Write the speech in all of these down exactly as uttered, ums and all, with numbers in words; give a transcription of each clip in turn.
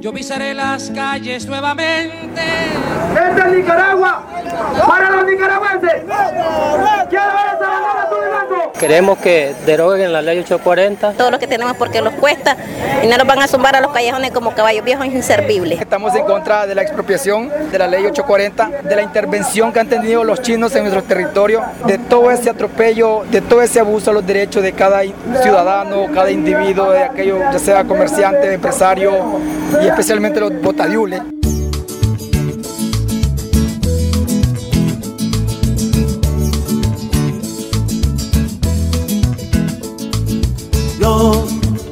yo pisaré las calles nuevamente. ¡Esta es Nicaragua! ¡Para los nicaragüenses! ¡Quiero ver esa bandera azul y blanco! Queremos que deroguen la ley ochocientos cuarenta. Todo lo que tenemos porque nos cuesta y no nos van a zumbar a los callejones como caballos viejos inservibles. Estamos en contra de la expropiación de la ley ochocientos cuarenta, de la intervención que han tenido los chinos en nuestro territorio, de todo ese atropello, de todo ese abuso a los derechos de cada ciudadano, cada individuo, de aquello, ya sea comerciante, empresario y especialmente los botadiules. No,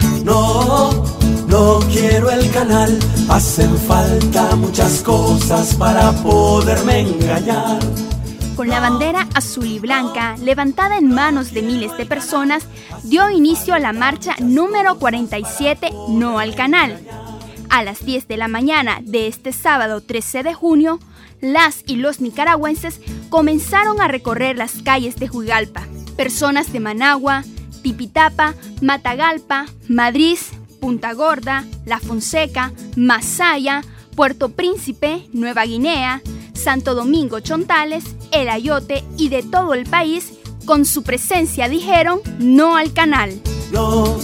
no, no quiero el canal, hacen falta muchas cosas para poderme engañar. Con la bandera azul y blanca levantada en manos de miles de personas, dio inicio a la marcha número cuarenta y siete No al Canal. A las diez de la mañana de este sábado trece de junio, las y los nicaragüenses comenzaron a recorrer las calles de Juigalpa. Personas de Managua, Tipitapa, Matagalpa, Madrid, Punta Gorda, La Fonseca, Masaya, Puerto Príncipe, Nueva Guinea, Santo Domingo Chontales, El Ayote y de todo el país, con su presencia dijeron no al canal. No,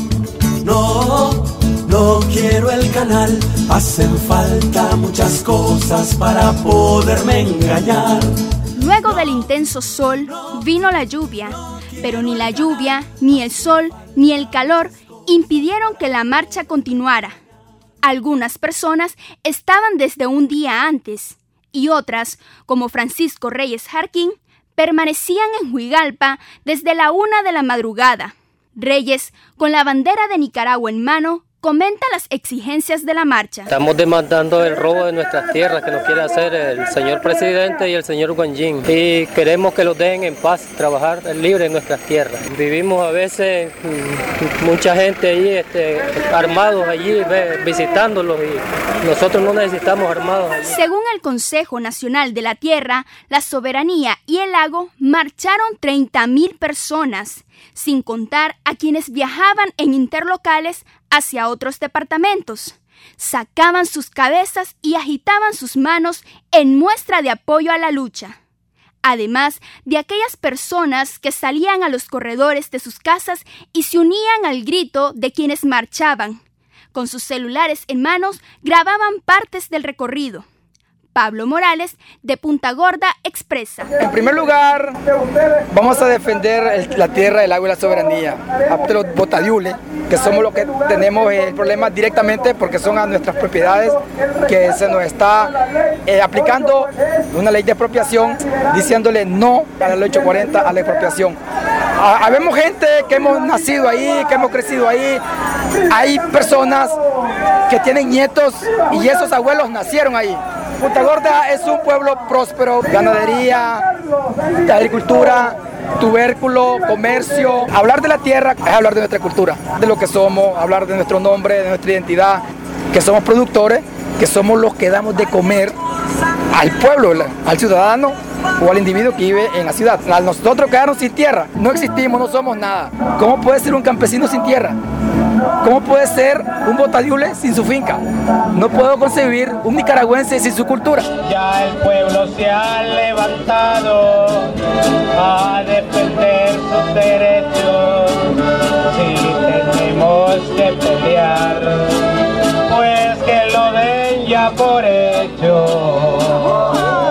no, no quiero el canal, hacen falta muchas cosas para poderme engañar. Luego del intenso sol vino la lluvia, pero ni la lluvia, ni el sol, ni el calor impidieron que la marcha continuara. Algunas personas estaban desde un día antes y otras, como Francisco Reyes Jarquín, permanecían en Juigalpa desde la una de la madrugada. Reyes, con la bandera de Nicaragua en mano, comenta las exigencias de la marcha. Estamos demandando el robo de nuestras tierras que nos quiere hacer el señor presidente y el señor Guanyin. Y queremos que los dejen en paz, trabajar libre en nuestras tierras. Vivimos a veces mucha gente ahí este, armados allí visitándolos y nosotros no necesitamos armados allí. Según el Consejo Nacional de la Tierra, la Soberanía y el Lago, marcharon treinta mil personas, sin contar a quienes viajaban en interlocales hacia otros departamentos. Sacaban sus cabezas y agitaban sus manos en muestra de apoyo a la lucha. Además de aquellas personas que salían a los corredores de sus casas y se unían al grito de quienes marchaban. Con sus celulares en manos grababan partes del recorrido. Pablo Morales, de Punta Gorda, expresa. En primer lugar, vamos a defender el, la tierra, el agua y la soberanía. A los botadiules, que somos los que tenemos el problema directamente porque son a nuestras propiedades, que se nos está eh, aplicando una ley de expropiación, diciéndole no a la ley ochocientos cuarenta, a la expropiación. Habemos gente que hemos nacido ahí, que hemos crecido ahí. Hay personas que tienen nietos y esos abuelos nacieron ahí. Punta Gorda es un pueblo próspero, ganadería, agricultura, tubérculo, comercio. Hablar de la tierra es hablar de nuestra cultura, de lo que somos, hablar de nuestro nombre, de nuestra identidad, que somos productores, que somos los que damos de comer al pueblo, al ciudadano o al individuo que vive en la ciudad. Al nosotros quedarnos sin tierra, no existimos, no somos nada. ¿Cómo puede ser un campesino sin tierra? ¿Cómo puede ser un botadiule sin su finca? No puedo concebir un nicaragüense sin su cultura. Ya el pueblo se ha levantado a defender sus derechos. Si tenemos que pelear, pues que lo den ya por hecho.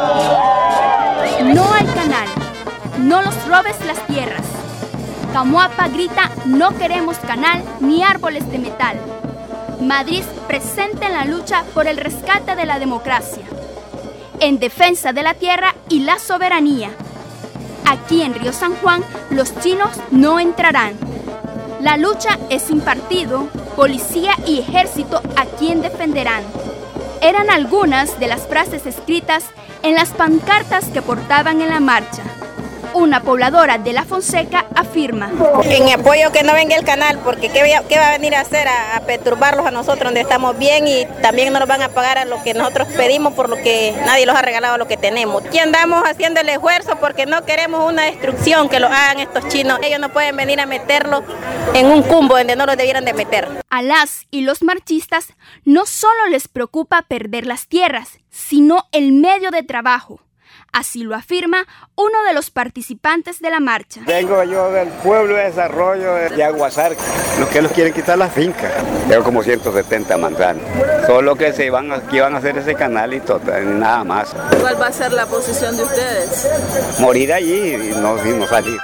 No al canal, no los robes las tierras. Camuapa grita no queremos canal ni árboles de metal. Madrid presente en la lucha por el rescate de la democracia, en defensa de la tierra y la soberanía. Aquí en Río San Juan los chinos no entrarán. La lucha es sin partido, policía y ejército a quien defenderán. Eran algunas de las frases escritas en las pancartas que portaban en la marcha. Una pobladora de La Fonseca afirma: en apoyo que no venga el canal, porque ¿qué, qué va a venir a hacer? A, a perturbarlos a nosotros donde estamos bien, y también no nos van a pagar a lo que nosotros pedimos, por lo que nadie nos ha regalado lo que tenemos. Aquí andamos haciendo el esfuerzo porque no queremos una destrucción que lo hagan estos chinos. Ellos no pueden venir a meterlo en un cumbo donde no lo debieran de meter. A las y los marchistas no solo les preocupa perder las tierras, sino el medio de trabajo. Así lo afirma uno de los participantes de la marcha. Vengo yo del pueblo de desarrollo de Aguasar. Los que nos quieren quitar las fincas. Tengo como ciento setenta manzanas. Solo que se van, aquí van a hacer ese canal y todo, nada más. ¿Cuál va a ser la posición de ustedes? Morir allí y no, y no salir.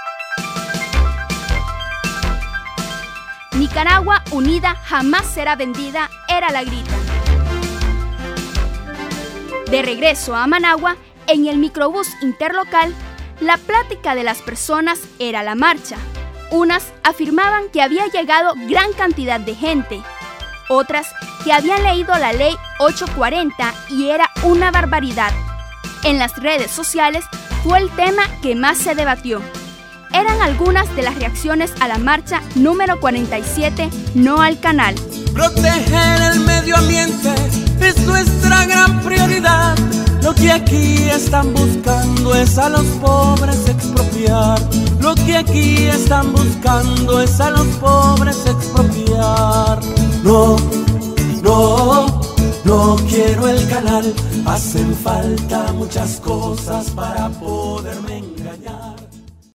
Nicaragua unida jamás será vendida, era la grita. De regreso a Managua, en el microbús interlocal, la plática de las personas era la marcha. Unas afirmaban que había llegado gran cantidad de gente, otras que habían leído la ley ochocientos cuarenta y era una barbaridad. En las redes sociales fue el tema que más se debatió. Eran algunas de las reacciones a la marcha número cuarenta y siete, No al Canal. Proteger el medio ambiente es nuestra gran prioridad. Lo que aquí están buscando es a los pobres expropiar. Lo que aquí están buscando es a los pobres expropiar. No, no, no quiero el canal. Hacen falta muchas cosas para poderme engañar.